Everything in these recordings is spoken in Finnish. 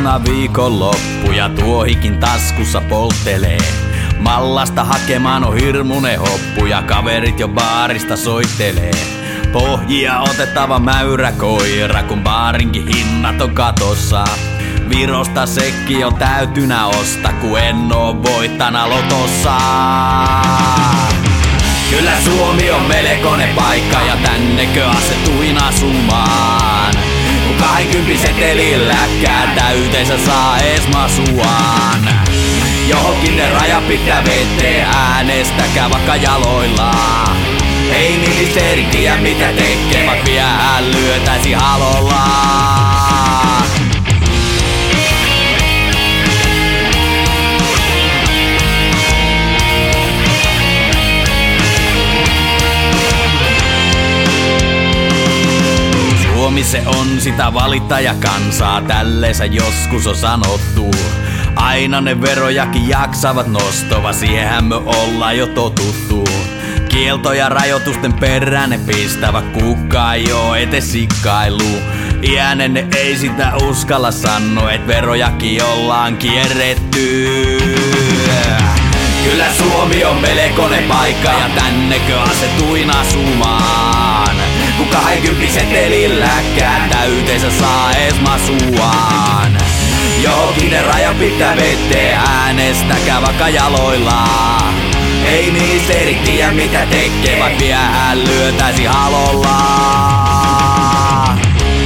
aattona viikonloppu ja tuohikin taskussa polttelee. Mallasta hakemaan on hirmunen hoppu ja kaverit jo baarista soittelee. Pohjia otettava mäyräkoira, kun baarinkin hinnat on katossa. Virosta sekki on täytynä osta, kun en oo voittana lotossa. Kyllä Suomi on melkoinen paikka ja tännekö asetuin asumaan. Kun 20 setelin läkkää yhteensä saa ees masuaan. Johonkin ne raja pitää vetää, äänestäkää vaikka jaloillaan. Ei ministeri tiedä mitä tekevät, vielä lyötäisi halollaan. Suomi se on sitä valittajakansaa, tälleensä joskus on sanottu. Aina ne verojakin jaksavat nostava, siihenhän me ollaan jo totuttu. Kielto ja rajoitusten perään ne pistävä, kukaan ei oo etes sikkailu. Iänenne ei sitä uskalla sano, et verojakin ollaan kierretty. Kyllä Suomi on melkoinen paikka ja tännekö asetuin asumaan. Kun 20 setelin läkkää täyteensä saa ees masuaan. Johonkin ne raja pitää vetää, äänestäkää vaikka jaloillaan. Ei ministeri tiedä mitä tekevät, vielä lyötäisi halollaan.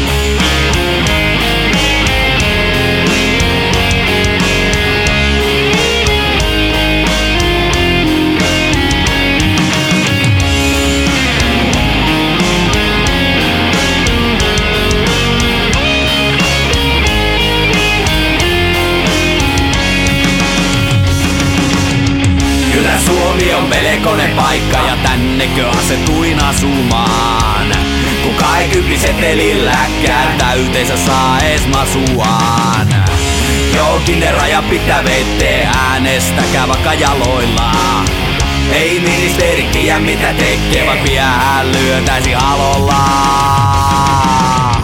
Kyllä Suomi on melkoinen paikka ja tännekö asetuin asumaan. Kun 20 setelin läkkää täyteensä saa ees masuaan. Johonkin ne raja pitää vetää, äänestäkää vaikka jaloillaan. Ei ministeri tiedä mitä tekevät, vielä lyötäisi halollaan.